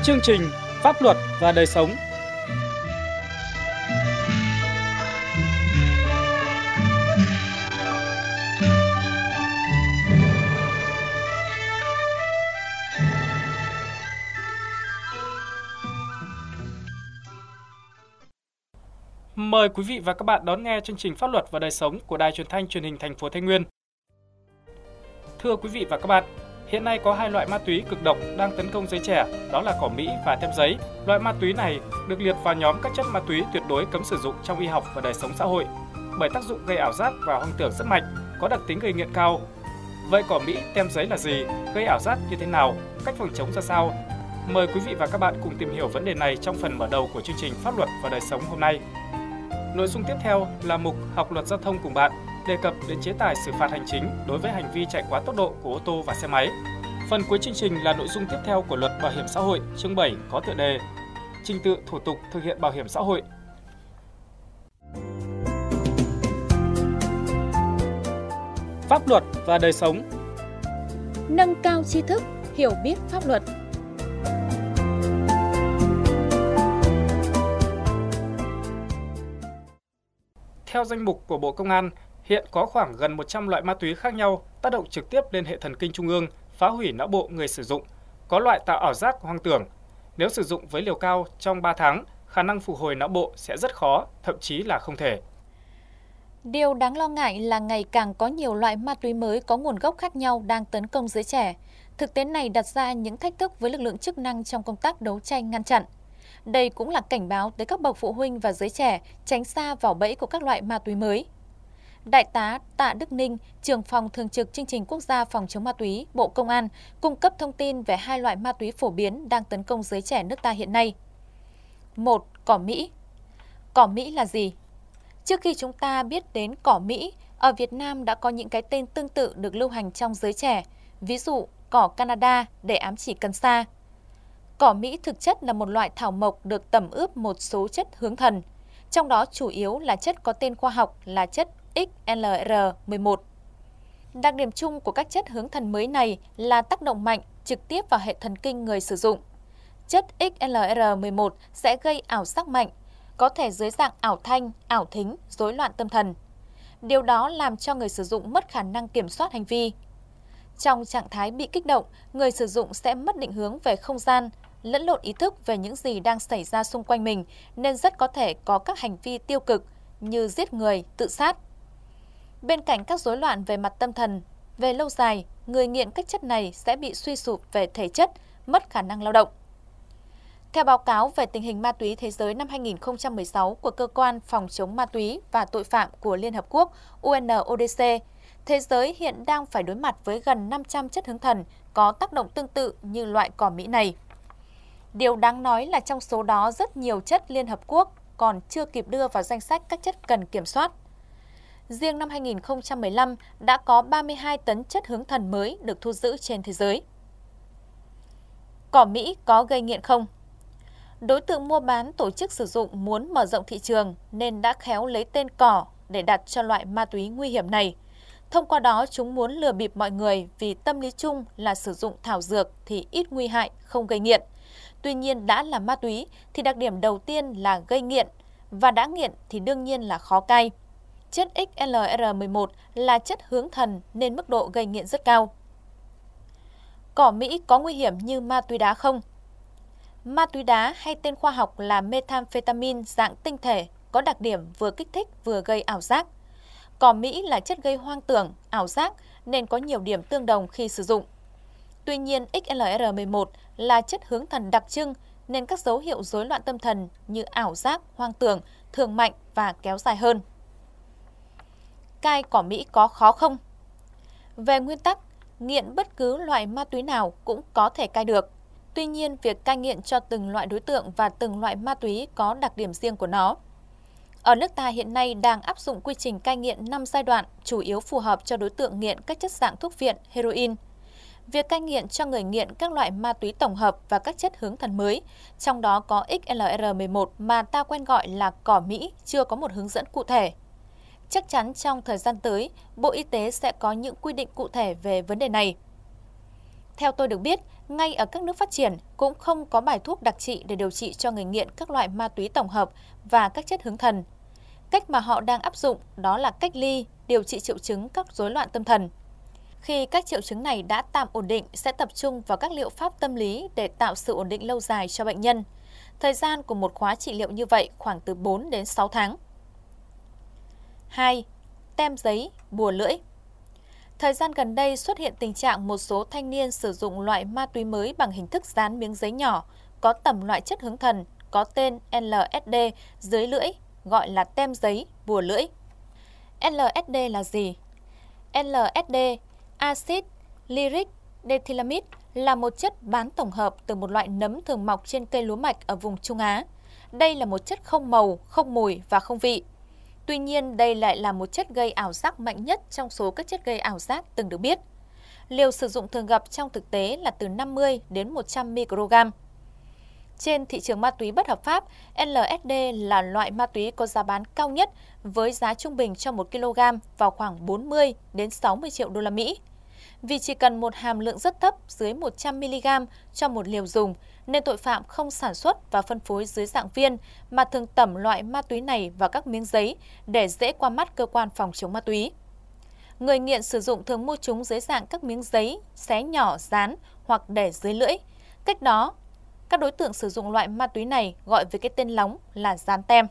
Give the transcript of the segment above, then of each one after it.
Chương trình Pháp luật và đời sống. Mời quý vị và các bạn đón nghe chương trình Pháp luật và đời sống của Đài Truyền thanh Truyền hình thành phố Thái Nguyên. Thưa quý vị và các bạn, hiện nay có hai loại ma túy cực độc đang tấn công giới trẻ, đó là cỏ Mỹ và tem giấy. Loại ma túy này được liệt vào nhóm các chất ma túy tuyệt đối cấm sử dụng trong y học và đời sống xã hội, bởi tác dụng gây ảo giác và hoang tưởng rất mạnh, có đặc tính gây nghiện cao. Vậy cỏ Mỹ, tem giấy là gì? Gây ảo giác như thế nào? Cách phòng chống ra sao? Mời quý vị và các bạn cùng tìm hiểu vấn đề này trong phần mở đầu của chương trình Pháp luật và đời sống hôm nay. Nội dung tiếp theo là mục Học luật giao thông cùng bạn, đề cập đến chế tài xử phạt hành chính đối với hành vi chạy quá tốc độ của ô tô và xe máy. Phần cuối chương trình là nội dung tiếp theo của Luật Bảo hiểm xã hội chương 7 có tựa đề Trình tự thủ tục thực hiện bảo hiểm xã hội. Pháp luật và đời sống. Nâng cao tri thức, hiểu biết pháp luật. Theo danh mục của Bộ Công an, hiện có khoảng gần 100 loại ma túy khác nhau tác động trực tiếp lên hệ thần kinh trung ương, phá hủy não bộ người sử dụng, có loại tạo ảo giác hoang tưởng. Nếu sử dụng với liều cao trong 3 tháng, khả năng phục hồi não bộ sẽ rất khó, thậm chí là không thể. Điều đáng lo ngại là ngày càng có nhiều loại ma túy mới có nguồn gốc khác nhau đang tấn công giới trẻ. Thực tế này đặt ra những thách thức với lực lượng chức năng trong công tác đấu tranh ngăn chặn. Đây cũng là cảnh báo tới các bậc phụ huynh và giới trẻ tránh xa vào bẫy của các loại ma túy mới. Đại tá Tạ Đức Ninh, trưởng phòng thường trực chương trình quốc gia phòng chống ma túy, Bộ Công an, cung cấp thông tin về hai loại ma túy phổ biến đang tấn công giới trẻ nước ta hiện nay. 1. Cỏ Mỹ. Cỏ Mỹ là gì? Trước khi chúng ta biết đến cỏ Mỹ, ở Việt Nam đã có những cái tên tương tự được lưu hành trong giới trẻ, ví dụ cỏ Canada để ám chỉ cần sa. Cỏ Mỹ thực chất là một loại thảo mộc được tẩm ướp một số chất hướng thần, trong đó chủ yếu là chất có tên khoa học là chất XLR11. Đặc điểm chung của các chất hướng thần mới này là tác động mạnh trực tiếp vào hệ thần kinh người sử dụng. Chất XLR11 sẽ gây ảo giác mạnh, có thể dưới dạng ảo thanh, ảo thính, rối loạn tâm thần. Điều đó làm cho người sử dụng mất khả năng kiểm soát hành vi. Trong trạng thái bị kích động, người sử dụng sẽ mất định hướng về không gian, lẫn lộn ý thức về những gì đang xảy ra xung quanh mình, nên rất có thể có các hành vi tiêu cực như giết người, tự sát. Bên cạnh các rối loạn về mặt tâm thần, về lâu dài, người nghiện các chất này sẽ bị suy sụp về thể chất, mất khả năng lao động. Theo báo cáo về tình hình ma túy thế giới năm 2016 của Cơ quan Phòng chống ma túy và tội phạm của Liên Hợp Quốc UNODC, thế giới hiện đang phải đối mặt với gần 500 chất hướng thần có tác động tương tự như loại cỏ Mỹ này. Điều đáng nói là trong số đó rất nhiều chất Liên Hợp Quốc còn chưa kịp đưa vào danh sách các chất cần kiểm soát. Riêng năm 2015 đã có 32 tấn chất hướng thần mới được thu giữ trên thế giới. Cỏ Mỹ có gây nghiện không? Đối tượng mua bán tổ chức sử dụng muốn mở rộng thị trường nên đã khéo lấy tên cỏ để đặt cho loại ma túy nguy hiểm này. Thông qua đó chúng muốn lừa bịp mọi người vì tâm lý chung là sử dụng thảo dược thì ít nguy hại, không gây nghiện. Tuy nhiên đã là ma túy thì đặc điểm đầu tiên là gây nghiện, và đã nghiện thì đương nhiên là khó cai. Chất XLR11 là chất hướng thần nên mức độ gây nghiện rất cao. Cỏ Mỹ có nguy hiểm như ma túy đá không? Ma túy đá hay tên khoa học là methamphetamine dạng tinh thể có đặc điểm vừa kích thích vừa gây ảo giác. Cỏ Mỹ là chất gây hoang tưởng, ảo giác nên có nhiều điểm tương đồng khi sử dụng. Tuy nhiên XLR11 là chất hướng thần đặc trưng nên các dấu hiệu rối loạn tâm thần như ảo giác, hoang tưởng thường mạnh và kéo dài hơn. Cai cỏ Mỹ có khó không? Về nguyên tắc, nghiện bất cứ loại ma túy nào cũng có thể cai được. Tuy nhiên, việc cai nghiện cho từng loại đối tượng và từng loại ma túy có đặc điểm riêng của nó. Ở nước ta hiện nay đang áp dụng quy trình cai nghiện 5 giai đoạn, chủ yếu phù hợp cho đối tượng nghiện các chất dạng thuốc viện, heroin. Việc cai nghiện cho người nghiện các loại ma túy tổng hợp và các chất hướng thần mới, trong đó có XLR11 mà ta quen gọi là cỏ Mỹ, chưa có một hướng dẫn cụ thể. Chắc chắn trong thời gian tới, Bộ Y tế sẽ có những quy định cụ thể về vấn đề này. Theo tôi được biết, ngay ở các nước phát triển cũng không có bài thuốc đặc trị để điều trị cho người nghiện các loại ma túy tổng hợp và các chất hướng thần. Cách mà họ đang áp dụng đó là cách ly, điều trị triệu chứng các rối loạn tâm thần. Khi các triệu chứng này đã tạm ổn định, sẽ tập trung vào các liệu pháp tâm lý để tạo sự ổn định lâu dài cho bệnh nhân. Thời gian của một khóa trị liệu như vậy khoảng từ 4 đến 6 tháng. 2. Tem giấy, bùa lưỡi. Thời gian gần đây xuất hiện tình trạng một số thanh niên sử dụng loại ma túy mới bằng hình thức dán miếng giấy nhỏ, có tẩm loại chất hướng thần, có tên LSD dưới lưỡi, gọi là tem giấy, bùa lưỡi. LSD là gì? LSD, acid lyric dethylamide, là một chất bán tổng hợp từ một loại nấm thường mọc trên cây lúa mạch ở vùng Trung Á. Đây là một chất không màu, không mùi và không vị. Tuy nhiên, đây lại là một chất gây ảo giác mạnh nhất trong số các chất gây ảo giác từng được biết. Liều sử dụng thường gặp trong thực tế là từ 50 đến 100 microgram. Trên thị trường ma túy bất hợp pháp, LSD là loại ma túy có giá bán cao nhất với giá trung bình cho 1 kg vào khoảng 40 đến 60 triệu đô la Mỹ. Vì chỉ cần một hàm lượng rất thấp dưới 100 mg cho một liều dùng, nên tội phạm không sản xuất và phân phối dưới dạng viên mà thường tẩm loại ma túy này vào các miếng giấy để dễ qua mắt cơ quan phòng chống ma túy. Người nghiện sử dụng thường mua chúng dưới dạng các miếng giấy, xé nhỏ, dán hoặc để dưới lưỡi. Cách đó, các đối tượng sử dụng loại ma túy này gọi với cái tên lóng là dán tem.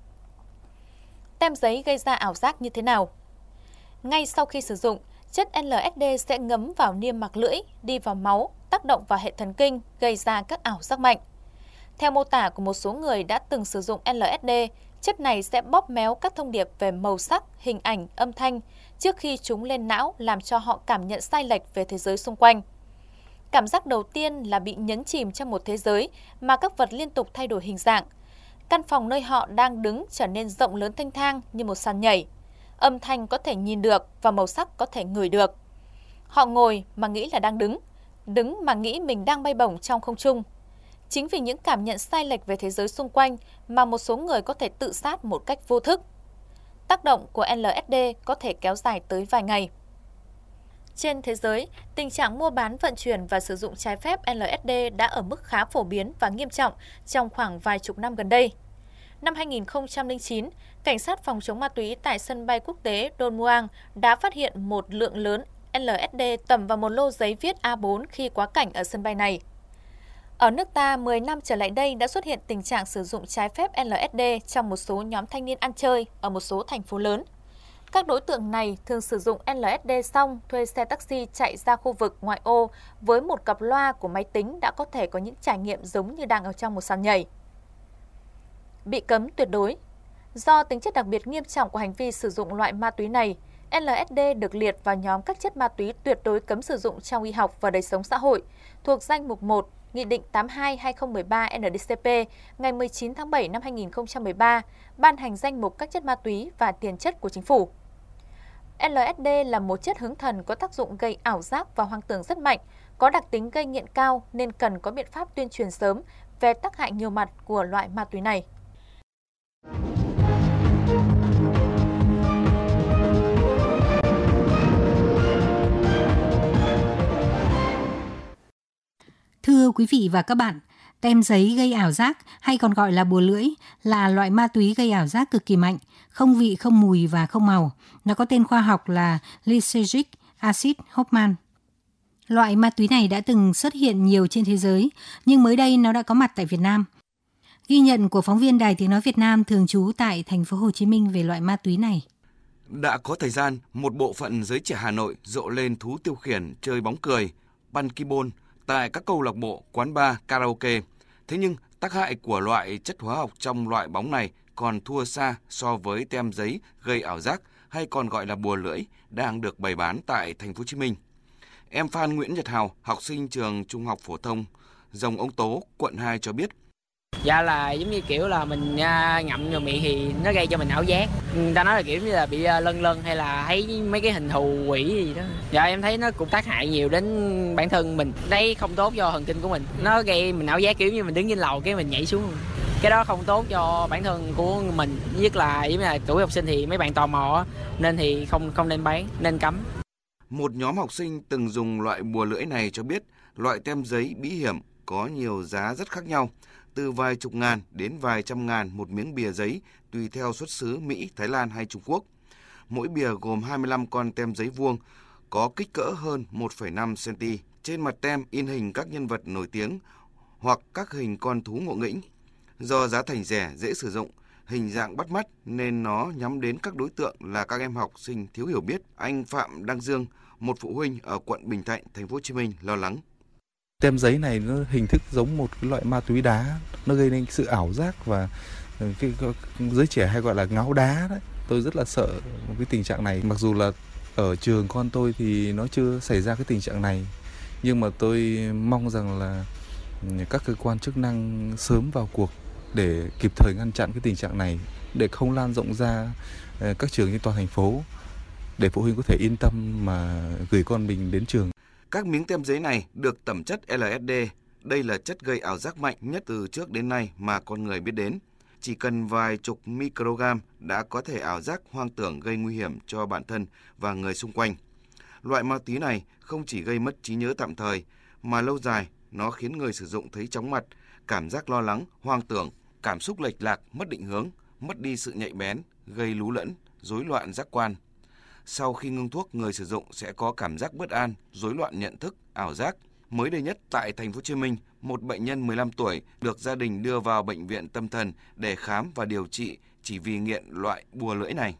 Tem giấy gây ra ảo giác như thế nào? Ngay sau khi sử dụng, chất LSD sẽ ngấm vào niêm mạc lưỡi, đi vào máu, tác động vào hệ thần kinh, gây ra các ảo giác mạnh. Theo mô tả của một số người đã từng sử dụng LSD, chất này sẽ bóp méo các thông điệp về màu sắc, hình ảnh, âm thanh trước khi chúng lên não, làm cho họ cảm nhận sai lệch về thế giới xung quanh. Cảm giác đầu tiên là bị nhấn chìm trong một thế giới mà các vật liên tục thay đổi hình dạng. Căn phòng nơi họ đang đứng trở nên rộng lớn thênh thang như một sàn nhảy. Âm thanh có thể nhìn được và màu sắc có thể ngửi được. Họ ngồi mà nghĩ là đang đứng mà nghĩ mình đang bay bổng trong không trung. Chính vì những cảm nhận sai lệch về thế giới xung quanh mà một số người có thể tự sát một cách vô thức. Tác động của LSD có thể kéo dài tới vài ngày. Trên thế giới, tình trạng mua bán, vận chuyển và sử dụng trái phép LSD đã ở mức khá phổ biến và nghiêm trọng trong khoảng vài chục năm gần đây. Năm 2009, Cảnh sát phòng chống ma túy tại sân bay quốc tế Don Muang đã phát hiện một lượng lớn LSD tẩm vào một lô giấy viết A4 khi quá cảnh ở sân bay này. Ở nước ta, 10 năm trở lại đây đã xuất hiện tình trạng sử dụng trái phép LSD trong một số nhóm thanh niên ăn chơi ở một số thành phố lớn. Các đối tượng này thường sử dụng LSD xong thuê xe taxi chạy ra khu vực ngoại ô với một cặp loa của máy tính đã có thể có những trải nghiệm giống như đang ở trong một sàn nhảy. Bị cấm tuyệt đối. Do tính chất đặc biệt nghiêm trọng của hành vi sử dụng loại ma túy này, LSD được liệt vào nhóm các chất ma túy tuyệt đối cấm sử dụng trong y học và đời sống xã hội, thuộc danh mục 1, Nghị định 82/2013 NDCP ngày 19 tháng 7 năm 2013, ban hành danh mục các chất ma túy và tiền chất của chính phủ. LSD là một chất hướng thần có tác dụng gây ảo giác và hoang tưởng rất mạnh, có đặc tính gây nghiện cao nên cần có biện pháp tuyên truyền sớm về tác hại nhiều mặt của loại ma túy này. Thưa quý vị và các bạn, tem giấy gây ảo giác hay còn gọi là bùa lưỡi là loại ma túy gây ảo giác cực kỳ mạnh, không vị, không mùi và không màu. Nó có tên khoa học là lysergic acid Hofmann. Loại ma túy này đã từng xuất hiện nhiều trên thế giới, nhưng mới đây nó đã có mặt tại Việt Nam. Ghi nhận của phóng viên Đài Tiếng nói Việt Nam thường trú tại thành phố Hồ Chí Minh về loại ma túy này. Đã có thời gian, một bộ phận giới trẻ Hà Nội rộ lên thú tiêu khiển chơi bóng cười, pankiball tại các câu lạc bộ, quán bar, karaoke. Thế nhưng tác hại của loại chất hóa học trong loại bóng này còn thua xa so với tem giấy gây ảo giác hay còn gọi là bùa lưỡi đang được bày bán tại thành phố Hồ Chí Minh. Em Phan Nguyễn Nhật Hào, học sinh trường Trung học phổ thông Dòng Ông Tố, quận 2 cho biết. Dạ là giống như kiểu là mình ngậm vào miệng thì nó gây cho mình ảo giác. Người ta nói là kiểu như là bị lân hay là thấy mấy cái hình thù quỷ gì đó. Dạ em thấy nó cũng tác hại nhiều đến bản thân mình. Đấy không tốt cho thần kinh của mình. Nó gây mình ảo giác kiểu như mình đứng trên lầu cái mình nhảy xuống. Cái đó không tốt cho bản thân của mình. Nhất là giống như là tuổi học sinh thì mấy bạn tò mò nên thì không nên bán, nên cấm. Một nhóm học sinh từng dùng loại bùa lưỡi này cho biết loại tem giấy bí hiểm có nhiều giá rất khác nhau, từ vài chục ngàn đến vài trăm ngàn một miếng bìa giấy tùy theo xuất xứ Mỹ, Thái Lan hay Trung Quốc. Mỗi bìa gồm 25 con tem giấy vuông có kích cỡ hơn 1,5 cm. Trên mặt tem in hình các nhân vật nổi tiếng hoặc các hình con thú ngộ nghĩnh. Do giá thành rẻ, dễ sử dụng, hình dạng bắt mắt nên nó nhắm đến các đối tượng là các em học sinh thiếu hiểu biết. Anh Phạm Đăng Dương, một phụ huynh ở quận Bình Thạnh, thành phố Hồ Chí Minh lo lắng. Tem giấy này nó hình thức giống một cái loại ma túy đá, nó gây nên sự ảo giác và cái giới trẻ hay gọi là ngáo đá đấy. Tôi rất là sợ một cái tình trạng này. Mặc dù là ở trường con tôi thì nó chưa xảy ra cái tình trạng này, nhưng mà tôi mong rằng là các cơ quan chức năng sớm vào cuộc để kịp thời ngăn chặn cái tình trạng này, để không lan rộng ra các trường trên toàn thành phố, để phụ huynh có thể yên tâm mà gửi con mình đến trường. Các miếng tem giấy này được tẩm chất LSD. Đây là chất gây ảo giác mạnh nhất từ trước đến nay mà con người biết đến. Chỉ cần vài chục microgram đã có thể ảo giác hoang tưởng gây nguy hiểm cho bản thân và người xung quanh. Loại ma túy này không chỉ gây mất trí nhớ tạm thời, mà lâu dài nó khiến người sử dụng thấy chóng mặt, cảm giác lo lắng, hoang tưởng, cảm xúc lệch lạc, mất định hướng, mất đi sự nhạy bén, gây lú lẫn, rối loạn giác quan. Sau khi ngưng thuốc, người sử dụng sẽ có cảm giác bất an, rối loạn nhận thức, ảo giác. Mới đây nhất tại thành phố Hồ Chí Minh, một bệnh nhân 15 tuổi được gia đình đưa vào bệnh viện tâm thần để khám và điều trị chỉ vì nghiện loại bùa lưỡi này.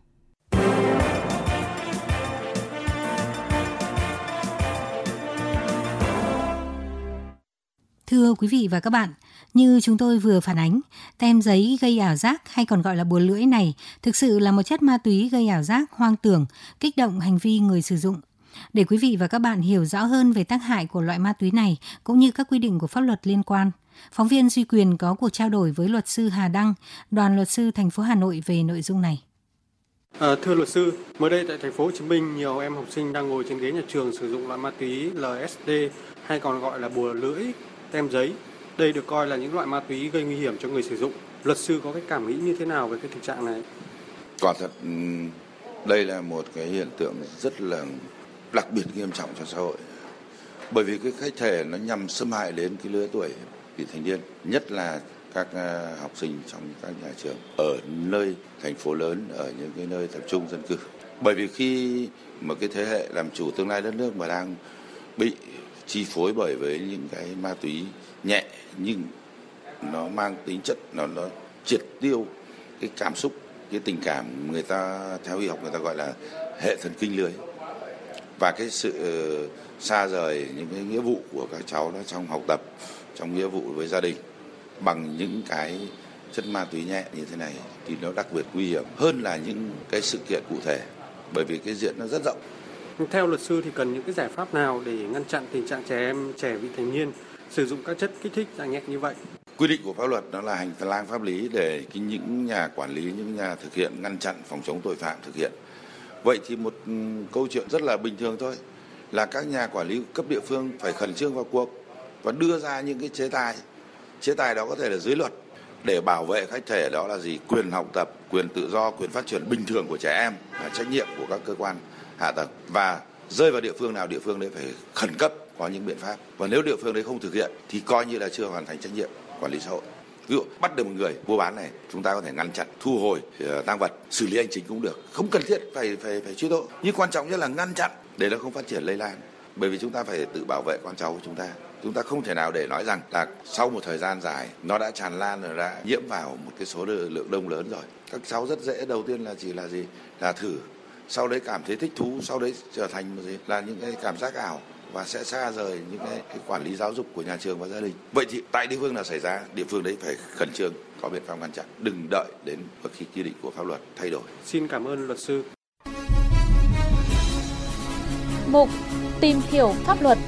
Thưa quý vị và các bạn, như chúng tôi vừa phản ánh, tem giấy gây ảo giác hay còn gọi là bùa lưỡi này thực sự là một chất ma túy gây ảo giác, hoang tưởng, kích động hành vi người sử dụng. Để quý vị và các bạn hiểu rõ hơn về tác hại của loại ma túy này cũng như các quy định của pháp luật liên quan, phóng viên Duy Quyền có cuộc trao đổi với luật sư Hà Đăng, đoàn luật sư thành phố Hà Nội về nội dung này. Thưa luật sư, mới đây tại thành phố Hồ Chí Minh, nhiều em học sinh đang ngồi trên ghế nhà trường sử dụng loại ma túy LSD hay còn gọi là bùa lưỡi, tem giấy. Đây được coi là những loại ma túy gây nguy hiểm cho người sử dụng. Luật sư có cái cảm nghĩ như thế nào về cái thực trạng này? Quả thật, đây là một cái hiện tượng rất là đặc biệt nghiêm trọng cho xã hội. Bởi vì cái khách thể nó nhằm xâm hại đến cái lứa tuổi vị thành niên, nhất là các học sinh trong các nhà trường ở nơi thành phố lớn, ở những cái nơi tập trung dân cư. Bởi vì khi mà cái thế hệ làm chủ tương lai đất nước mà đang bị chi phối bởi với những cái ma túy nhẹ nhưng nó mang tính chất nó triệt tiêu cái cảm xúc, cái tình cảm, người ta theo y học người ta gọi là hệ thần kinh lưới, và cái sự xa rời những cái nghĩa vụ của các cháu đó trong học tập, trong nghĩa vụ với gia đình bằng những cái chất ma túy nhẹ như thế này thì nó đặc biệt nguy hiểm hơn là những cái sự kiện cụ thể, bởi vì cái diện nó rất rộng. Theo luật sư thì cần những cái giải pháp nào để ngăn chặn tình trạng trẻ em, trẻ vị thành niên sử dụng các chất kích thích dạng nhẹ như vậy? Quy định của pháp luật nó là hành lang pháp lý để những nhà quản lý, những nhà thực hiện ngăn chặn phòng chống tội phạm thực hiện. Vậy thì một câu chuyện rất là bình thường thôi, là các nhà quản lý cấp địa phương phải khẩn trương vào cuộc và đưa ra những cái chế tài đó có thể là dưới luật để bảo vệ khách thể, đó là gì? Quyền học tập, quyền tự do, quyền phát triển bình thường của trẻ em là trách nhiệm của các cơ quan hạ tầng, và rơi vào địa phương nào địa phương đấy phải khẩn cấp có những biện pháp, và nếu địa phương đấy không thực hiện thì coi như là chưa hoàn thành trách nhiệm quản lý xã hội. Ví dụ bắt được một người mua bán này, chúng ta có thể ngăn chặn, thu hồi tang vật, xử lý hành chính cũng được, không cần thiết phải truy tố, nhưng quan trọng nhất là ngăn chặn để nó không phát triển lây lan. Bởi vì chúng ta phải tự bảo vệ con cháu của chúng ta không thể nào để nói rằng là sau một thời gian dài nó đã tràn lan rồi, đã nhiễm vào một cái số lượng đông lớn rồi. Các cháu rất dễ, đầu tiên là chỉ là gì, là thử, sau đấy cảm thấy thích thú, sau đấy trở thành một gì là những cái cảm giác ảo và sẽ xa rời những cái quản lý giáo dục của nhà trường và gia đình. Vậy thì tại địa phương nào xảy ra, địa phương đấy phải khẩn trương có biện pháp ngăn chặn, đừng đợi đến khi quy định của pháp luật thay đổi. Xin cảm ơn luật sư. Mục tìm hiểu pháp luật.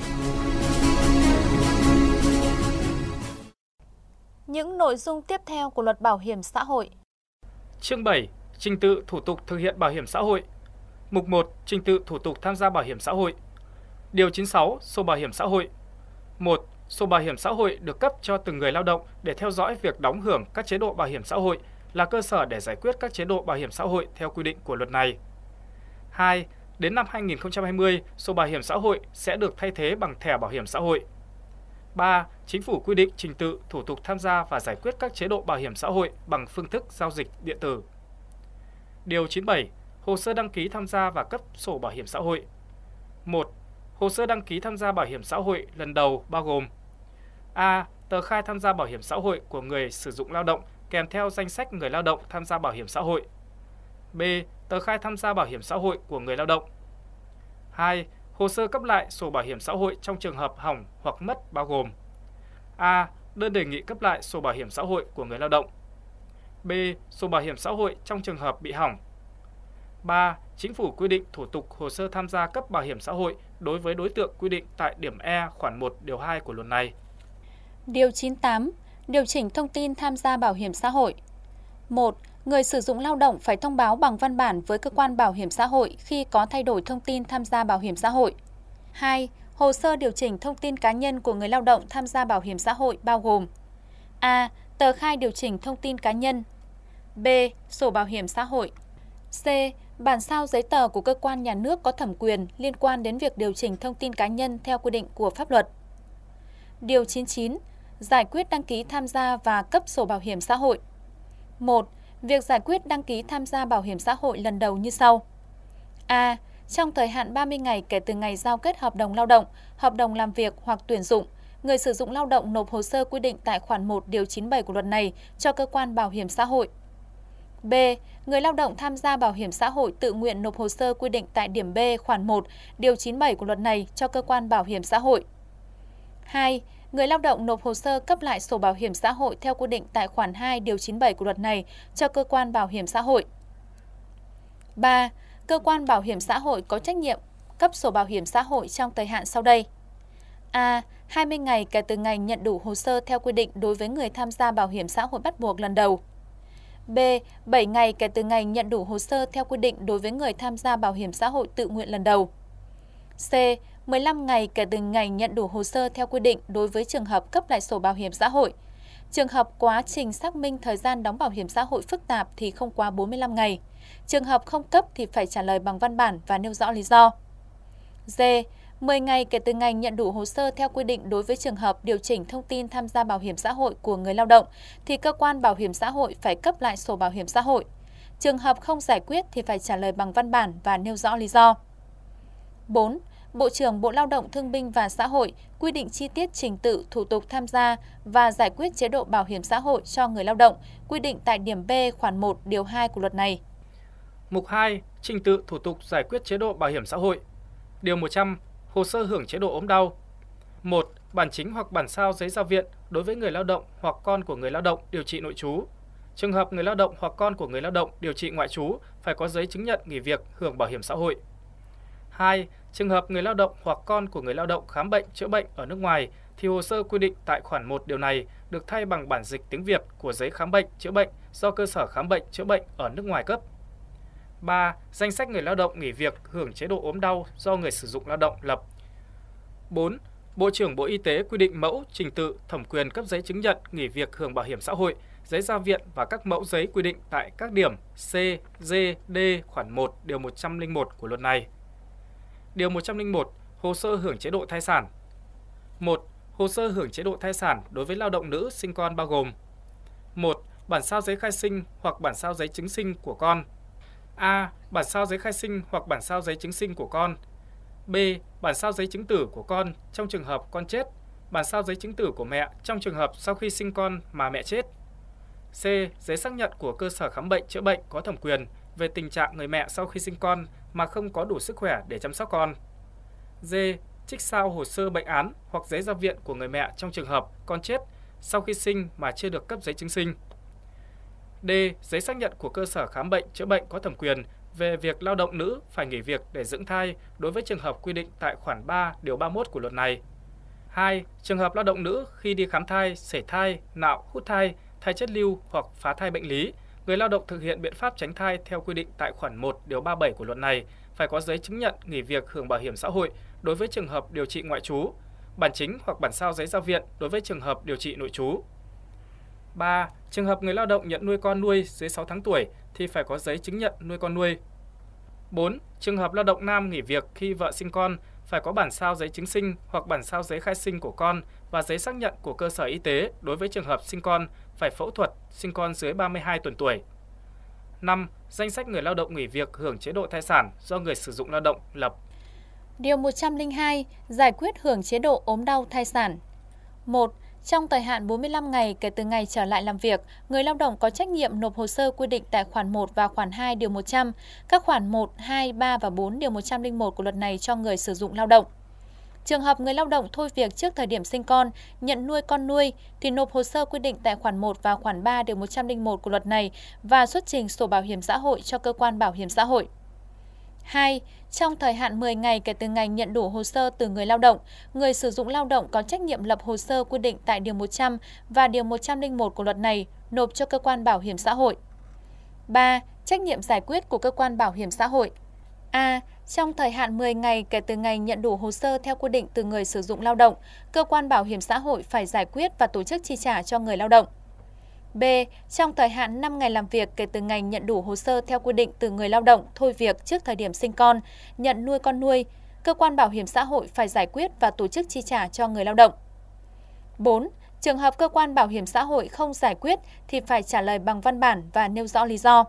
Những nội dung tiếp theo của luật bảo hiểm xã hội. Chương 7. Trình tự thủ tục thực hiện bảo hiểm xã hội. Mục 1. Trình tự thủ tục tham gia bảo hiểm xã hội. Điều 96. Sổ bảo hiểm xã hội. 1. Sổ bảo hiểm xã hội được cấp cho từng người lao động để theo dõi việc đóng hưởng các chế độ bảo hiểm xã hội, là cơ sở để giải quyết các chế độ bảo hiểm xã hội theo quy định của luật này. 2. Đến năm 2020, sổ bảo hiểm xã hội sẽ được thay thế bằng thẻ bảo hiểm xã hội. 3. Chính phủ quy định trình tự, thủ tục tham gia và giải quyết các chế độ bảo hiểm xã hội bằng phương thức giao dịch điện tử. Điều 97. Hồ sơ đăng ký tham gia và cấp sổ bảo hiểm xã hội. 1. Hồ sơ đăng ký tham gia bảo hiểm xã hội lần đầu bao gồm: A. Tờ khai tham gia bảo hiểm xã hội của người sử dụng lao động kèm theo danh sách người lao động tham gia bảo hiểm xã hội. B. Tờ khai tham gia bảo hiểm xã hội của người lao động. 2. Hồ sơ cấp lại sổ bảo hiểm xã hội trong trường hợp hỏng hoặc mất bao gồm: A. Đơn đề nghị cấp lại sổ bảo hiểm xã hội của người lao động. B. Sổ bảo hiểm xã hội trong trường hợp bị hỏng. 3. Chính phủ quy định thủ tục hồ sơ tham gia cấp bảo hiểm xã hội đối với đối tượng quy định tại điểm E khoản 1 điều 2 của luật này. Điều 98. Điều chỉnh thông tin tham gia bảo hiểm xã hội. 1. Người sử dụng lao động phải thông báo bằng văn bản với cơ quan bảo hiểm xã hội khi có thay đổi thông tin tham gia bảo hiểm xã hội. 2. Hồ sơ điều chỉnh thông tin cá nhân của người lao động tham gia bảo hiểm xã hội bao gồm: A. Tờ khai điều chỉnh thông tin cá nhân. B. Sổ bảo hiểm xã hội. C. Bản sao giấy tờ của cơ quan nhà nước có thẩm quyền liên quan đến việc điều chỉnh thông tin cá nhân theo quy định của pháp luật. Điều 99. Giải quyết đăng ký tham gia và cấp sổ bảo hiểm xã hội. 1. Việc giải quyết đăng ký tham gia bảo hiểm xã hội lần đầu như sau. A. Trong thời hạn 30 ngày kể từ ngày giao kết hợp đồng lao động, hợp đồng làm việc hoặc tuyển dụng, người sử dụng lao động nộp hồ sơ quy định tại khoản 1 điều 97 của luật này cho cơ quan bảo hiểm xã hội. B. Người lao động tham gia bảo hiểm xã hội tự nguyện nộp hồ sơ quy định tại điểm B khoản 1 điều 97 của luật này cho cơ quan bảo hiểm xã hội. 2. Người lao động nộp hồ sơ cấp lại sổ bảo hiểm xã hội theo quy định tại khoản 2 điều 97 của luật này cho cơ quan bảo hiểm xã hội. 3. Cơ quan bảo hiểm xã hội có trách nhiệm cấp sổ bảo hiểm xã hội trong thời hạn sau đây. A. 20 ngày kể từ ngày nhận đủ hồ sơ theo quy định đối với người tham gia bảo hiểm xã hội bắt buộc lần đầu. B. 7 ngày kể từ ngày nhận đủ hồ sơ theo quy định đối với người tham gia bảo hiểm xã hội tự nguyện lần đầu. C. 15 ngày kể từ ngày nhận đủ hồ sơ theo quy định đối với trường hợp cấp lại sổ bảo hiểm xã hội. Trường hợp quá trình xác minh thời gian đóng bảo hiểm xã hội phức tạp thì không quá 45 ngày. Trường hợp không cấp thì phải trả lời bằng văn bản và nêu rõ lý do. D. 10 ngày kể từ ngày nhận đủ hồ sơ theo quy định đối với trường hợp điều chỉnh thông tin tham gia bảo hiểm xã hội của người lao động thì cơ quan bảo hiểm xã hội phải cấp lại sổ bảo hiểm xã hội. Trường hợp không giải quyết thì phải trả lời bằng văn bản và nêu rõ lý do. 4. Bộ trưởng Bộ Lao động Thương binh và Xã hội quy định chi tiết trình tự, thủ tục tham gia và giải quyết chế độ bảo hiểm xã hội cho người lao động, quy định tại điểm B khoản 1 điều 2 của luật này. Mục 2. Trình tự, thủ tục giải quyết chế độ bảo hiểm xã hội. Điều 100. Hồ sơ hưởng chế độ ốm đau. 1. Bản chính hoặc bản sao giấy ra viện đối với người lao động hoặc con của người lao động điều trị nội trú. Trường hợp người lao động hoặc con của người lao động điều trị ngoại trú phải có giấy chứng nhận nghỉ việc hưởng bảo hiểm xã hội. 2. Trường hợp người lao động hoặc con của người lao động khám bệnh, chữa bệnh ở nước ngoài thì hồ sơ quy định tại khoản 1 điều này được thay bằng bản dịch tiếng Việt của giấy khám bệnh, chữa bệnh do cơ sở khám bệnh, chữa bệnh ở nước ngoài cấp. 3. Danh sách người lao động nghỉ việc hưởng chế độ ốm đau do người sử dụng lao động lập. 4. Bộ trưởng Bộ Y tế quy định mẫu, trình tự, thẩm quyền cấp giấy chứng nhận nghỉ việc hưởng bảo hiểm xã hội, giấy ra viện và các mẫu giấy quy định tại các điểm C, D, D khoản 1 điều 101 của luật này. Điều 101. Hồ sơ hưởng chế độ thai sản. 1. Hồ sơ hưởng chế độ thai sản đối với lao động nữ sinh con bao gồm: 1. Bản sao giấy khai sinh hoặc bản sao giấy chứng sinh của con. A. Bản sao giấy khai sinh hoặc bản sao giấy chứng sinh của con. B. Bản sao giấy chứng tử của con trong trường hợp con chết. Bản sao giấy chứng tử của mẹ trong trường hợp sau khi sinh con mà mẹ chết. C. Giấy xác nhận của cơ sở khám bệnh chữa bệnh có thẩm quyền về tình trạng người mẹ sau khi sinh con mà không có đủ sức khỏe để chăm sóc con. D. Trích sao hồ sơ bệnh án hoặc giấy ra viện của người mẹ trong trường hợp con chết sau khi sinh mà chưa được cấp giấy chứng sinh. D. Giấy xác nhận của cơ sở khám bệnh chữa bệnh có thẩm quyền về việc lao động nữ phải nghỉ việc để dưỡng thai đối với trường hợp quy định tại khoản 3 điều 31 của luật này. 2. Trường hợp lao động nữ khi đi khám thai, sảy thai, nạo, hút thai, thai chất lưu hoặc phá thai bệnh lý, người lao động thực hiện biện pháp tránh thai theo quy định tại khoản 1 điều 37 của luật này phải có giấy chứng nhận nghỉ việc hưởng bảo hiểm xã hội đối với trường hợp điều trị ngoại trú, bản chính hoặc bản sao giấy ra viện đối với trường hợp điều trị nội trú. 3. Trường hợp người lao động nhận nuôi con nuôi dưới 6 tháng tuổi thì phải có giấy chứng nhận nuôi con nuôi. 4. Trường hợp lao động nam nghỉ việc khi vợ sinh con phải có bản sao giấy chứng sinh hoặc bản sao giấy khai sinh của con và giấy xác nhận của cơ sở y tế đối với trường hợp sinh con phải phẫu thuật sinh con dưới 32 tuần tuổi. 5. Danh sách người lao động nghỉ việc hưởng chế độ thai sản do người sử dụng lao động lập. Điều 102. Giải quyết hưởng chế độ ốm đau thai sản. 1. Trong thời hạn 45 ngày kể từ ngày trở lại làm việc, người lao động có trách nhiệm nộp hồ sơ quy định tại khoản 1 và khoản 2 điều 100, các khoản 1, 2, 3 và 4 điều 101 của luật này cho người sử dụng lao động. Trường hợp người lao động thôi việc trước thời điểm sinh con, nhận nuôi con nuôi thì nộp hồ sơ quy định tại khoản 1 và khoản 3 điều 101 của luật này và xuất trình sổ bảo hiểm xã hội cho cơ quan bảo hiểm xã hội. 2. Trong thời hạn 10 ngày kể từ ngày nhận đủ hồ sơ từ người lao động, người sử dụng lao động có trách nhiệm lập hồ sơ quy định tại điều 100 và điều 101 của luật này, nộp cho cơ quan bảo hiểm xã hội. 3. Trách nhiệm giải quyết của cơ quan bảo hiểm xã hội. A. Trong thời hạn 10 ngày kể từ ngày nhận đủ hồ sơ theo quy định từ người sử dụng lao động, cơ quan bảo hiểm xã hội phải giải quyết và tổ chức chi trả cho người lao động. B. Trong thời hạn 5 ngày làm việc kể từ ngày nhận đủ hồ sơ theo quy định từ người lao động thôi việc trước thời điểm sinh con, nhận nuôi con nuôi, cơ quan bảo hiểm xã hội phải giải quyết và tổ chức chi trả cho người lao động. 4. Trường hợp cơ quan bảo hiểm xã hội không giải quyết thì phải trả lời bằng văn bản và nêu rõ lý do.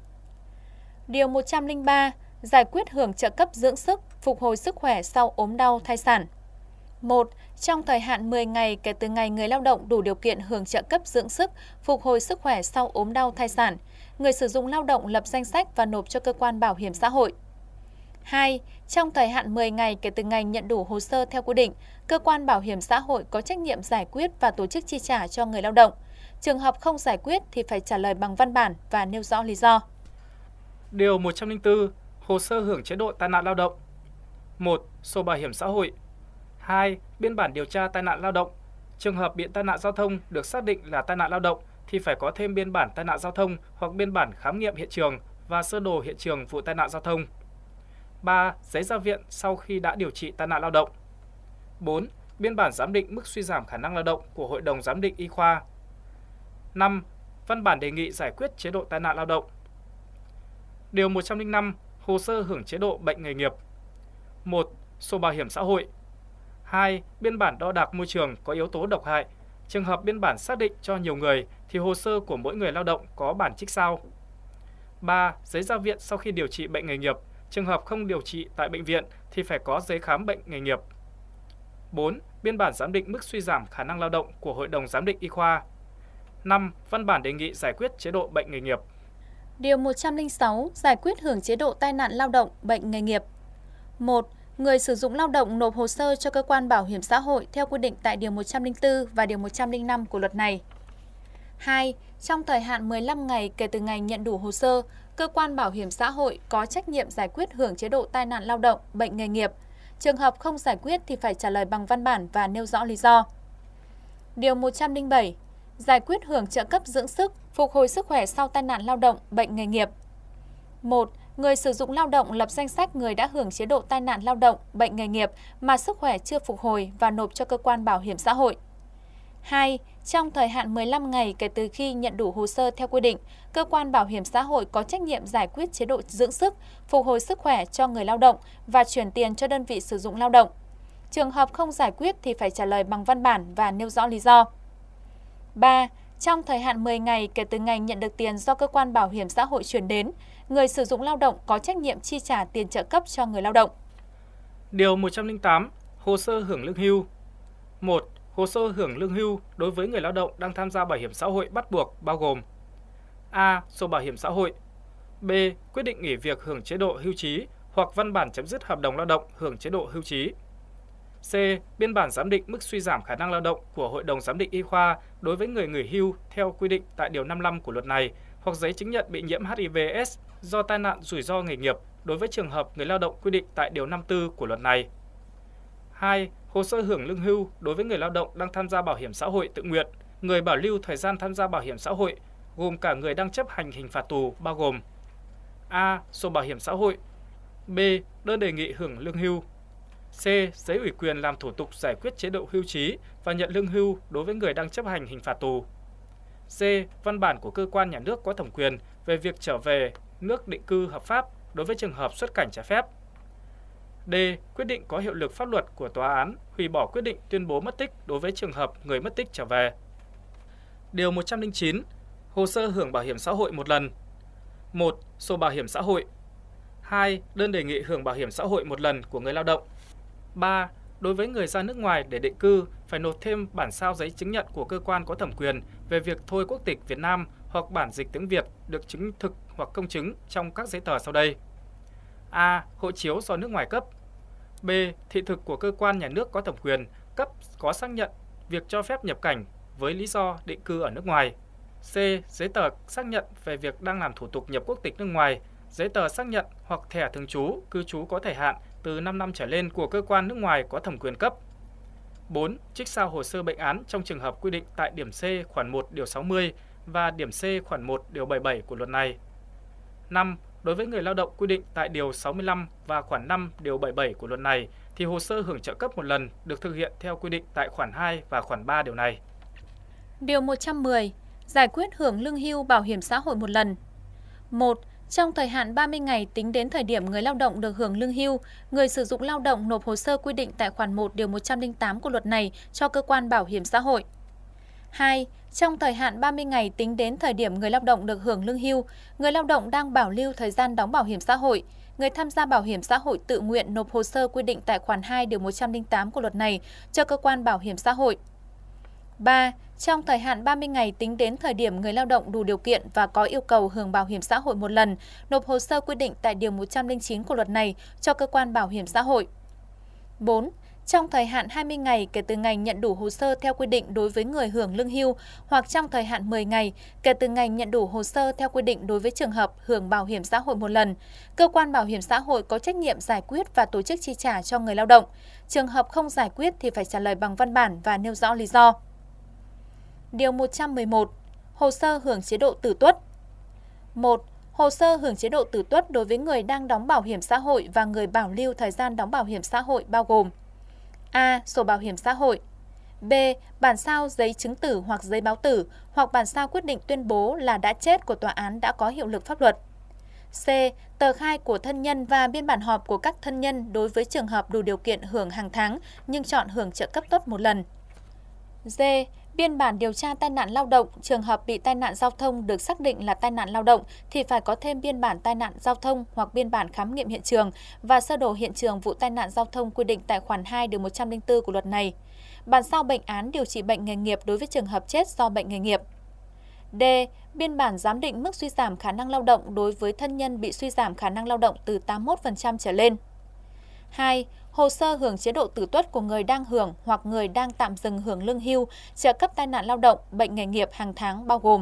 Điều 103. Giải quyết hưởng trợ cấp dưỡng sức, phục hồi sức khỏe sau ốm đau thai sản. 1. Trong thời hạn 10 ngày kể từ ngày người lao động đủ điều kiện hưởng trợ cấp dưỡng sức, phục hồi sức khỏe sau ốm đau thai sản, người sử dụng lao động lập danh sách và nộp cho cơ quan bảo hiểm xã hội. 2. Trong thời hạn 10 ngày kể từ ngày nhận đủ hồ sơ theo quy định, cơ quan bảo hiểm xã hội có trách nhiệm giải quyết và tổ chức chi trả cho người lao động. Trường hợp không giải quyết thì phải trả lời bằng văn bản và nêu rõ lý do. Điều 104. Hồ sơ hưởng chế độ tai nạn lao động. 1. Sổ bảo hiểm xã hội. 2. Biên bản điều tra tai nạn lao động. Trường hợp bị tai nạn giao thông được xác định là tai nạn lao động thì phải có thêm biên bản tai nạn giao thông hoặc biên bản khám nghiệm hiện trường và sơ đồ hiện trường vụ tai nạn giao thông. 3. Giấy ra viện sau khi đã điều trị tai nạn lao động. 4. Biên bản giám định mức suy giảm khả năng lao động của Hội đồng giám định y khoa. 5. Văn bản đề nghị giải quyết chế độ tai nạn lao động. Điều 105. Hồ sơ hưởng chế độ bệnh nghề nghiệp. 1. Sổ bảo hiểm xã hội. 2. Biên bản đo đạc môi trường có yếu tố độc hại. Trường hợp biên bản xác định cho nhiều người thì hồ sơ của mỗi người lao động có bản trích sao. 3. Giấy ra viện sau khi điều trị bệnh nghề nghiệp. Trường hợp không điều trị tại bệnh viện thì phải có giấy khám bệnh nghề nghiệp. 4. Biên bản giám định mức suy giảm khả năng lao động của Hội đồng giám định y khoa. 5. Văn bản đề nghị giải quyết chế độ bệnh nghề nghiệp. Điều 106. Giải quyết hưởng chế độ tai nạn lao động, bệnh nghề nghiệp. 1. Người sử dụng lao động nộp hồ sơ cho cơ quan bảo hiểm xã hội theo quy định tại Điều 104 và Điều 105 của luật này. 2. Trong thời hạn 15 ngày kể từ ngày nhận đủ hồ sơ, cơ quan bảo hiểm xã hội có trách nhiệm giải quyết hưởng chế độ tai nạn lao động, bệnh nghề nghiệp. Trường hợp không giải quyết thì phải trả lời bằng văn bản và nêu rõ lý do. Điều 107. Giải quyết hưởng trợ cấp dưỡng sức, phục hồi sức khỏe sau tai nạn lao động, bệnh nghề nghiệp. 1. Người sử dụng lao động lập danh sách người đã hưởng chế độ tai nạn lao động, bệnh nghề nghiệp mà sức khỏe chưa phục hồi và nộp cho cơ quan bảo hiểm xã hội. 2. Trong thời hạn 15 ngày kể từ khi nhận đủ hồ sơ theo quy định, cơ quan bảo hiểm xã hội có trách nhiệm giải quyết chế độ dưỡng sức, phục hồi sức khỏe cho người lao động và chuyển tiền cho đơn vị sử dụng lao động. Trường hợp không giải quyết thì phải trả lời bằng văn bản và nêu rõ lý do. 3. Trong thời hạn 10 ngày kể từ ngày nhận được tiền do cơ quan bảo hiểm xã hội chuyển đến, người sử dụng lao động có trách nhiệm chi trả tiền trợ cấp cho người lao động. Điều 108. Hồ sơ hưởng lương hưu. 1. Hồ sơ hưởng lương hưu đối với người lao động đang tham gia bảo hiểm xã hội bắt buộc bao gồm: A. Sổ bảo hiểm xã hội. B. Quyết định nghỉ việc hưởng chế độ hưu trí hoặc văn bản chấm dứt hợp đồng lao động hưởng chế độ hưu trí. C. Biên bản giám định mức suy giảm khả năng lao động của Hội đồng giám định y khoa đối với người nghỉ hưu theo quy định tại Điều 55 của luật này hoặc giấy chứng nhận bị nhiễm HIV/AIDS do tai nạn rủi ro nghề nghiệp đối với trường hợp người lao động quy định tại Điều 54 của luật này. 2. Hồ sơ hưởng lương hưu đối với người lao động đang tham gia bảo hiểm xã hội tự nguyện, người bảo lưu thời gian tham gia bảo hiểm xã hội, gồm cả người đang chấp hành hình phạt tù bao gồm: A. Sổ bảo hiểm xã hội. B. Đơn đề nghị hưởng lương hưu. C. Giấy ủy quyền làm thủ tục giải quyết chế độ hưu trí và nhận lương hưu đối với người đang chấp hành hình phạt tù. D. Văn bản của cơ quan nhà nước có thẩm quyền về việc trở về nước định cư hợp pháp đối với trường hợp xuất cảnh trái phép. D. Quyết định có hiệu lực pháp luật của tòa án hủy bỏ quyết định tuyên bố mất tích đối với trường hợp người mất tích trở về. Điều 109. Hồ sơ hưởng bảo hiểm xã hội một lần. 1. Sổ bảo hiểm xã hội. 2. Đơn đề nghị hưởng bảo hiểm xã hội một lần của người lao động. 3. Đối với người ra nước ngoài để định cư, phải nộp thêm bản sao giấy chứng nhận của cơ quan có thẩm quyền về việc thôi quốc tịch Việt Nam hoặc bản dịch tiếng Việt được chứng thực hoặc công chứng trong các giấy tờ sau đây. A. Hộ chiếu do nước ngoài cấp. B. Thị thực của cơ quan nhà nước có thẩm quyền cấp có xác nhận việc cho phép nhập cảnh với lý do định cư ở nước ngoài. C. Giấy tờ xác nhận về việc đang làm thủ tục nhập quốc tịch nước ngoài, giấy tờ xác nhận hoặc thẻ thường trú, cư trú có thời hạn từ 5 năm trở lên của cơ quan nước ngoài có thẩm quyền cấp. 4. Trích sao hồ sơ bệnh án trong trường hợp quy định tại điểm C khoản 1 điều 60 và điểm C khoản 1 điều 77 của luật này. 5. Đối với người lao động quy định tại điều 65 và khoản 5 điều 77 của luật này thì hồ sơ hưởng trợ cấp một lần được thực hiện theo quy định tại khoản 2 và khoản 3 điều này. Điều 110. Giải quyết hưởng lương hưu bảo hiểm xã hội một lần. 1. Trong thời hạn 30 ngày tính đến thời điểm người lao động được hưởng lương hưu, người sử dụng lao động nộp hồ sơ quy định tại khoản 1 điều 108 của luật này cho cơ quan bảo hiểm xã hội. 2. Trong thời hạn 30 ngày tính đến thời điểm người lao động được hưởng lương hưu, người lao động đang bảo lưu thời gian đóng bảo hiểm xã hội, người tham gia bảo hiểm xã hội tự nguyện nộp hồ sơ quy định tại khoản 2 điều 108 của luật này cho cơ quan bảo hiểm xã hội. 3. Trong thời hạn 30 ngày tính đến thời điểm người lao động đủ điều kiện và có yêu cầu hưởng bảo hiểm xã hội một lần, nộp hồ sơ quy định tại điều 109 của luật này cho cơ quan bảo hiểm xã hội. 4. Trong thời hạn 20 ngày kể từ ngày nhận đủ hồ sơ theo quy định đối với người hưởng lương hưu hoặc trong thời hạn 10 ngày kể từ ngày nhận đủ hồ sơ theo quy định đối với trường hợp hưởng bảo hiểm xã hội một lần, cơ quan bảo hiểm xã hội có trách nhiệm giải quyết và tổ chức chi trả cho người lao động. Trường hợp không giải quyết thì phải trả lời bằng văn bản và nêu rõ lý do. Điều 111. Hồ sơ hưởng chế độ tử tuất. 1. Hồ sơ hưởng chế độ tử tuất đối với người đang đóng bảo hiểm xã hội và người bảo lưu thời gian đóng bảo hiểm xã hội bao gồm: A. Sổ bảo hiểm xã hội. B. Bản sao giấy chứng tử hoặc giấy báo tử hoặc bản sao quyết định tuyên bố là đã chết của tòa án đã có hiệu lực pháp luật. C. Tờ khai của thân nhân và biên bản họp của các thân nhân đối với trường hợp đủ điều kiện hưởng hàng tháng nhưng chọn hưởng trợ cấp tuất một lần. D. Biên bản điều tra tai nạn lao động, trường hợp bị tai nạn giao thông được xác định là tai nạn lao động thì phải có thêm biên bản tai nạn giao thông hoặc biên bản khám nghiệm hiện trường và sơ đồ hiện trường vụ tai nạn giao thông quy định tại khoản 2 điều 104 của luật này. Bản sao bệnh án điều trị bệnh nghề nghiệp đối với trường hợp chết do bệnh nghề nghiệp. D. Biên bản giám định mức suy giảm khả năng lao động đối với thân nhân bị suy giảm khả năng lao động từ 81% trở lên. 2. Hồ sơ hưởng chế độ tử tuất của người đang hưởng hoặc người đang tạm dừng hưởng lương hưu, trợ cấp tai nạn lao động, bệnh nghề nghiệp hàng tháng bao gồm: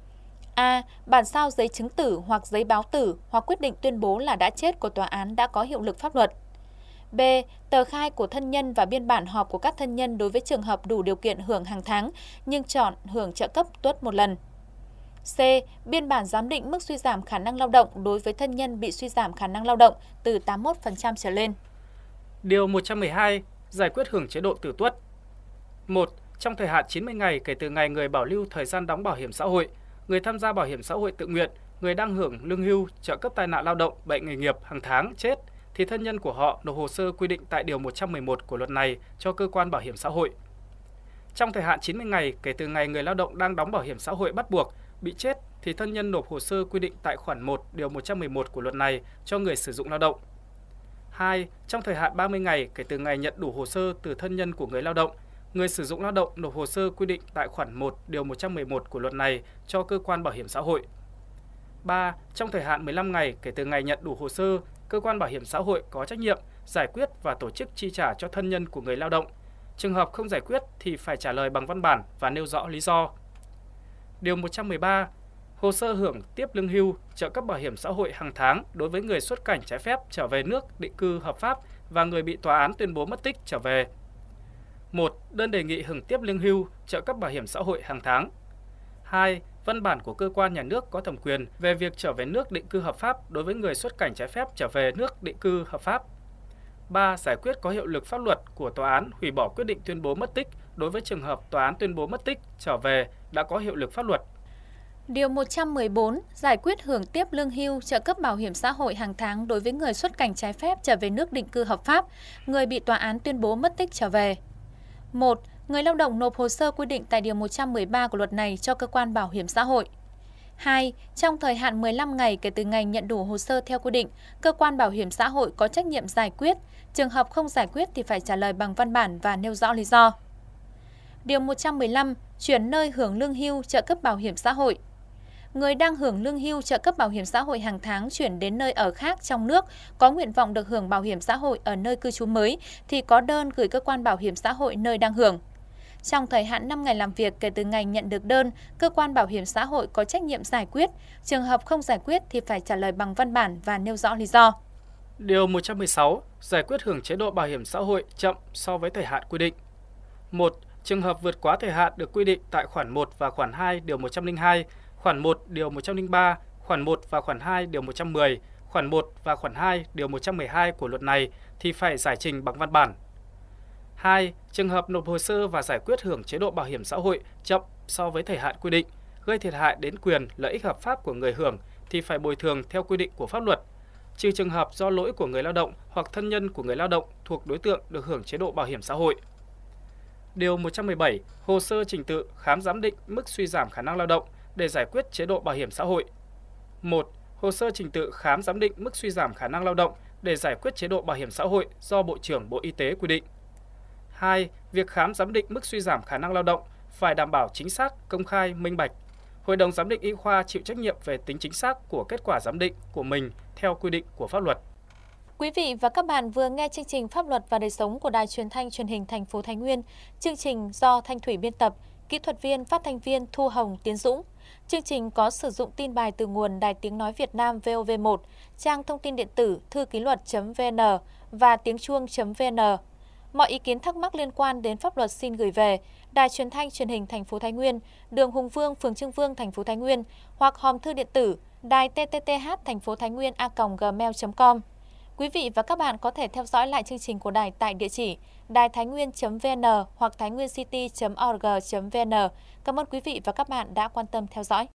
A. Bản sao giấy chứng tử hoặc giấy báo tử hoặc quyết định tuyên bố là đã chết của tòa án đã có hiệu lực pháp luật. B. Tờ khai của thân nhân và biên bản họp của các thân nhân đối với trường hợp đủ điều kiện hưởng hàng tháng nhưng chọn hưởng trợ cấp tuất một lần. C. Biên bản giám định mức suy giảm khả năng lao động đối với thân nhân bị suy giảm khả năng lao động từ 81% trở lên. Điều 112. Giải quyết hưởng chế độ tử tuất. 1. Trong thời hạn 90 ngày kể từ ngày người bảo lưu thời gian đóng bảo hiểm xã hội, người tham gia bảo hiểm xã hội tự nguyện, người đang hưởng lương hưu, trợ cấp tai nạn lao động, bệnh nghề nghiệp hàng tháng chết thì thân nhân của họ nộp hồ sơ quy định tại điều 111 của luật này cho cơ quan bảo hiểm xã hội. Trong thời hạn 90 ngày kể từ ngày người lao động đang đóng bảo hiểm xã hội bắt buộc bị chết thì thân nhân nộp hồ sơ quy định tại khoản 1 điều 111 của luật này cho người sử dụng lao động. 2. Trong thời hạn 30 ngày kể từ ngày nhận đủ hồ sơ từ thân nhân của người lao động, người sử dụng lao động nộp hồ sơ quy định tại khoản 1 điều 111 của luật này cho cơ quan bảo hiểm xã hội. 3. Trong thời hạn 15 ngày kể từ ngày nhận đủ hồ sơ, cơ quan bảo hiểm xã hội có trách nhiệm giải quyết và tổ chức chi trả cho thân nhân của người lao động. Trường hợp không giải quyết thì phải trả lời bằng văn bản và nêu rõ lý do. Điều 113. Hồ sơ hưởng tiếp lương hưu, trợ cấp bảo hiểm xã hội hàng tháng đối với người xuất cảnh trái phép trở về nước định cư hợp pháp và người bị tòa án tuyên bố mất tích trở về. 1. Đơn đề nghị hưởng tiếp lương hưu, trợ cấp bảo hiểm xã hội hàng tháng. 2. Văn bản của cơ quan nhà nước có thẩm quyền về việc trở về nước định cư hợp pháp đối với người xuất cảnh trái phép trở về nước định cư hợp pháp. 3. Giải quyết có hiệu lực pháp luật của tòa án hủy bỏ quyết định tuyên bố mất tích đối với trường hợp tòa án tuyên bố mất tích trở về đã có hiệu lực pháp luật. Điều 114, giải quyết hưởng tiếp lương hưu, trợ cấp bảo hiểm xã hội hàng tháng đối với người xuất cảnh trái phép trở về nước định cư hợp pháp, người bị tòa án tuyên bố mất tích trở về. 1. Người lao động nộp hồ sơ quy định tại Điều 113 của luật này cho cơ quan bảo hiểm xã hội. 2. Trong thời hạn 15 ngày kể từ ngày nhận đủ hồ sơ theo quy định, cơ quan bảo hiểm xã hội có trách nhiệm giải quyết. Trường hợp không giải quyết thì phải trả lời bằng văn bản và nêu rõ lý do. Điều 115. Chuyển nơi hưởng lương hưu, trợ cấp bảo hiểm xã hội. Người đang hưởng lương hưu, trợ cấp bảo hiểm xã hội hàng tháng chuyển đến nơi ở khác trong nước, có nguyện vọng được hưởng bảo hiểm xã hội ở nơi cư trú mới thì có đơn gửi cơ quan bảo hiểm xã hội nơi đang hưởng. Trong thời hạn 5 ngày làm việc kể từ ngày nhận được đơn, cơ quan bảo hiểm xã hội có trách nhiệm giải quyết. Trường hợp không giải quyết thì phải trả lời bằng văn bản và nêu rõ lý do. Điều 116. Giải quyết hưởng chế độ bảo hiểm xã hội chậm so với thời hạn quy định. 1. Trường hợp vượt quá thời hạn được quy định tại khoản 1 và khoản 2 điều 102, khoản 1 điều 103, khoản 1 và khoản 2 điều 110, khoản 1 và khoản 2 điều 112 của luật này thì phải giải trình bằng văn bản. 2. Trường hợp nộp hồ sơ và giải quyết hưởng chế độ bảo hiểm xã hội chậm so với thời hạn quy định, gây thiệt hại đến quyền, lợi ích hợp pháp của người hưởng thì phải bồi thường theo quy định của pháp luật, trừ trường hợp do lỗi của người lao động hoặc thân nhân của người lao động thuộc đối tượng được hưởng chế độ bảo hiểm xã hội. Điều 117. Hồ sơ trình tự khám giám định mức suy giảm khả năng lao động để giải quyết chế độ bảo hiểm xã hội. 1. Hồ sơ trình tự khám giám định mức suy giảm khả năng lao động để giải quyết chế độ bảo hiểm xã hội do Bộ trưởng Bộ Y tế quy định. 2. Việc khám giám định mức suy giảm khả năng lao động phải đảm bảo chính xác, công khai, minh bạch. Hội đồng giám định y khoa chịu trách nhiệm về tính chính xác của kết quả giám định của mình theo quy định của pháp luật. Quý vị và các bạn vừa nghe chương trình Pháp luật và đời sống của Đài Truyền thanh Truyền hình thành phố Thái Nguyên. Chương trình do Thanh Thủy biên tập, kỹ thuật viên, phát thanh viên Thu Hồng, Tiến Dũng. Chương trình có sử dụng tin bài từ nguồn Đài Tiếng nói Việt Nam VOV1, trang thông tin điện tử thư ký luật.vn và tiếng chuông.vn. Mọi ý kiến thắc mắc liên quan đến pháp luật xin gửi về Đài Truyền thanh Truyền hình thành phố Thái Nguyên, đường Hùng Vương, phường Trương Vương, thành phố Thái Nguyên hoặc hòm thư điện tử đài tthth thành phố Thái Nguyên a@gmail.com. Quý vị và các bạn có thể theo dõi lại chương trình của đài tại địa chỉ đàitháinguyen.vn hoặc thainguencity.org.vn. Cảm ơn quý vị và các bạn đã quan tâm theo dõi.